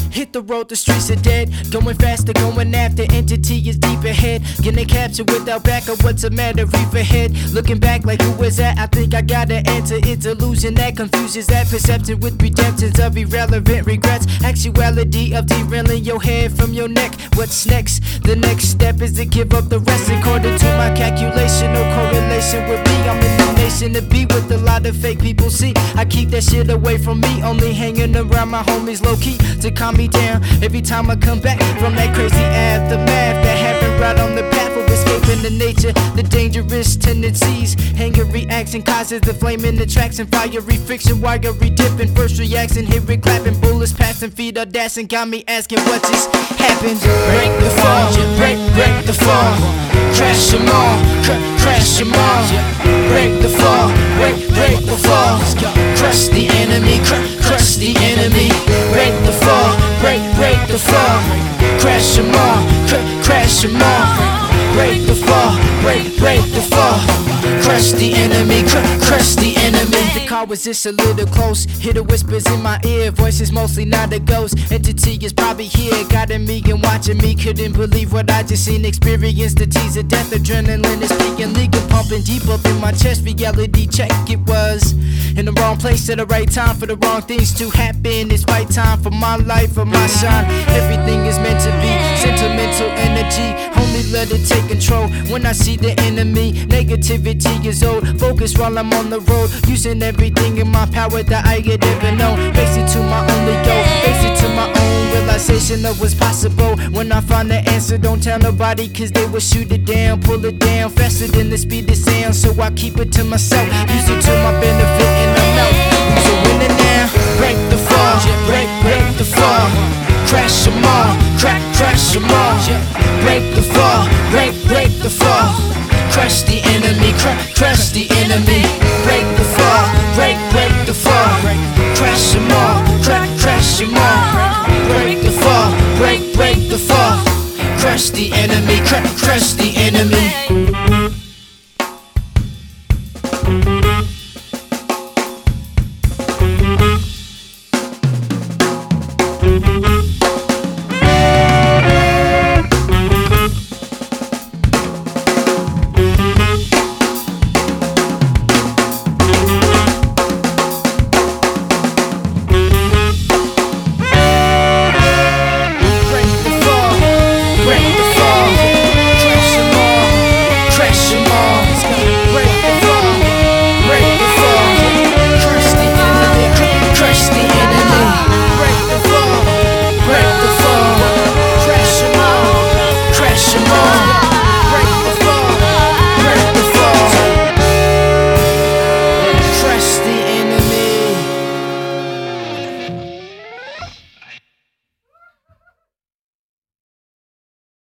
Hit the road, the streets are dead. Going faster, going after. Entity is deep ahead. Getting captured without backup. What's the matter? Reef ahead. Looking back like who was that? I think I got an answer. It's illusion that confuses that perception with redemptions of irrelevant regrets. Actuality of derailing your head from your neck. What's next? The next step is to give up the rest. According to my calculation, no correlation with me. I'm in the nation to be with a lot of fake people. See, I keep that shit away from me. Only hanging around my homies low key to calm me down. Every time I come back from that crazy aftermath that happened right on the path of escaping the nature, the dangerous tendencies. Anger reaction causes the flame in the tracks and fiery friction. Wiry dipping, first reaction, hear it clapping. Bullets passing, feet are dashing. Got me asking what just happened. Break the fall, break the fall. Crash them all, crash them all. Break the fall, break the fall. Crush the enemy, crush the enemy. Break the fall, break the fall. Crash them all, crash them all. Break the fall, break the fall. Crush the enemy, crush the enemy. The car was just a little close. Hear the whispers in my ear. Voices mostly not a ghost. Entity is probably here, guiding me and watching me. Couldn't believe what I just seen. Experienced the tease of death. Adrenaline is speaking, legal pumping deep up in my chest. Reality check, it was in the wrong place at the right time for the wrong things to happen. It's right time for my life, for my shine. Everything is meant to be sentimental energy. Only let it take control. When I see the enemy, negativity is old. Focus while I'm on the road, using everything in my power that I get ever known. Face it to my only goal, face it to my own realization of what's possible. When I find the answer, don't tell nobody, cause they will shoot it down, pull it down faster than the speed of sound. So I keep it to myself, use it to my benefit, and I know who's a winner now. Break the fall, break the fall. Crash them all, crash them all. Break the fall, break the fall. Crush the enemy, crush the enemy. Break the fall, break the fall. Crash them all, crash them all. Break the fall, break the fall. Crush the enemy, crush the enemy.